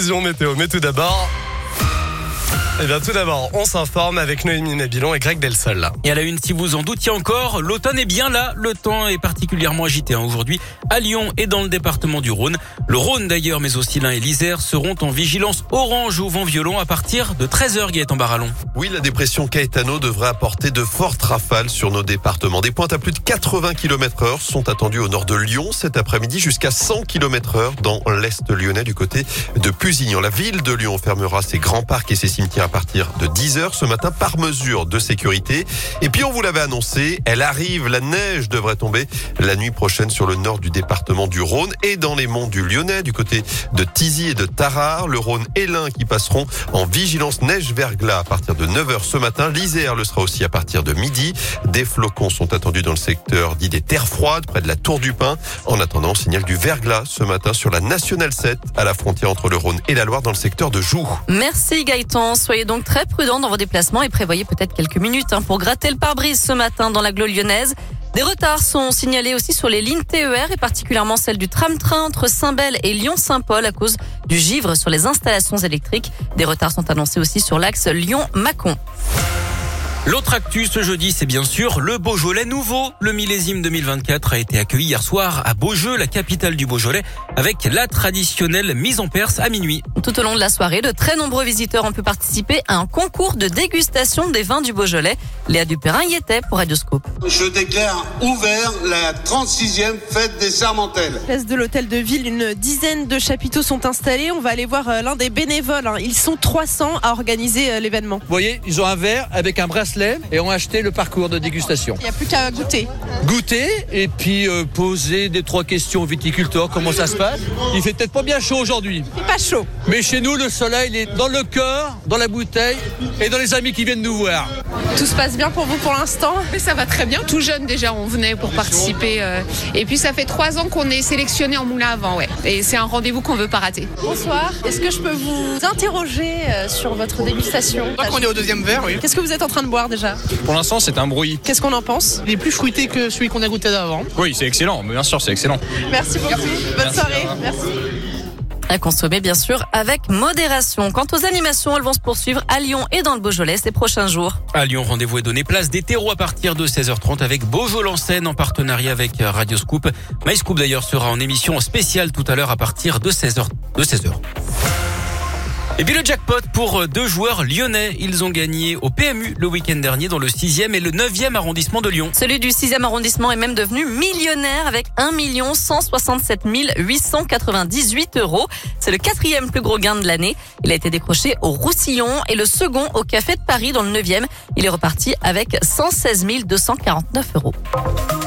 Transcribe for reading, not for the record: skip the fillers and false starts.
prévision météo. Mais tout d'abord, on s'informe avec Noémie Mabilon et Greg Delsol. Et à la une, si vous en doutiez encore, l'automne est bien là. Le temps est particulièrement agité aujourd'hui à Lyon et dans le département du Rhône. Le Rhône d'ailleurs, mais aussi l'Ain et l'Isère seront en vigilance orange au vent violent à partir de 13h, Gaëtan Barallon. Oui, la dépression Caetano devrait apporter de fortes rafales sur nos départements. Des pointes à plus de 80 km/h sont attendues au nord de Lyon cet après-midi, jusqu'à 100 km/h dans l'est lyonnais du côté de Pusignan. La ville de Lyon fermera ses grands parcs et ses cimetières à partir de 10h ce matin par mesure de sécurité. Et puis on vous l'avait annoncé, elle arrive, la neige devrait tomber la nuit prochaine sur le nord du département du Rhône et dans les monts du Lyonnais, du côté de Thizy et de Tarare. Le Rhône et l'Ain qui passeront en vigilance neige-verglas à partir de 9h ce matin. L'Isère le sera aussi à partir de midi. Des flocons sont attendus dans le secteur dit des terres froides, près de la Tour du Pin. En attendant, on signale du verglas ce matin sur la Nationale 7 à la frontière entre le Rhône et la Loire dans le secteur de Joux. Merci Gaëtan. Soyez donc très prudents dans vos déplacements et prévoyez peut-être quelques minutes pour gratter le pare-brise ce matin dans l'agglo lyonnaise. Des retards sont signalés aussi sur les lignes TER et particulièrement celle du tram-train entre Saint-Bel et Lyon-Saint-Paul à cause du givre sur les installations électriques. Des retards sont annoncés aussi sur l'axe Lyon-Mâcon. L'autre actu ce jeudi, c'est bien sûr le Beaujolais nouveau. Le millésime 2024 a été accueilli hier soir à Beaujeu, la capitale du Beaujolais, avec la traditionnelle mise en perce à minuit. Tout au long de la soirée, de très nombreux visiteurs ont pu participer à un concours de dégustation des vins du Beaujolais. Léa Dupérin y était pour Radioscope. Je déclare ouvert la 36e fête des Sermentelles. Place de l'hôtel de ville, une dizaine de chapiteaux sont installés. On va aller voir l'un des bénévoles. Ils sont 300 à organiser l'événement. Vous voyez, ils ont un verre avec un bracelet et ont acheté le parcours de dégustation. Il n'y a plus qu'à goûter. Goûter et puis poser 2-3 questions aux viticulteurs. Comment ça se passe? Il fait peut-être pas bien chaud aujourd'hui. Il fait pas chaud. Mais chez nous, le soleil il est dans le cœur, dans la bouteille et dans les amis qui viennent nous voir. Tout se passe bien pour vous pour l'instant? Mais ça va très bien. Tout jeune déjà, on venait pour participer. Et puis ça fait 3 ans qu'on est sélectionné en moulin à vent. Ouais. Et c'est un rendez-vous qu'on veut pas rater. Bonsoir. Est-ce que je peux vous interroger sur votre dégustation? Je crois qu'on est au deuxième verre, oui. Qu'est-ce que vous êtes en train de boire déjà? Pour l'instant, c'est un bruit. Qu'est-ce qu'on en pense? Il est plus fruité que celui qu'on a goûté d'avant. Oui, c'est excellent. Bien sûr, c'est excellent. Merci beaucoup. Bonne soirée. Merci. À consommer bien sûr avec modération. Quant aux animations, elles vont se poursuivre à Lyon et dans le Beaujolais ces prochains jours. À Lyon, rendez-vous est donné place des terreaux à partir de 16h30 avec Beaujolais en scène en partenariat avec Radioscoop. MyScoop d'ailleurs sera en émission spéciale tout à l'heure à partir de 16h. Et puis le jackpot pour 2 joueurs lyonnais. Ils ont gagné au PMU le week-end dernier dans le 6e et le 9e arrondissement de Lyon. Celui du 6e arrondissement est même devenu millionnaire avec 1 167 898 €. C'est le 4e plus gros gain de l'année. Il a été décroché au Roussillon et le second au Café de Paris dans le 9e. Il est reparti avec 116 249 €.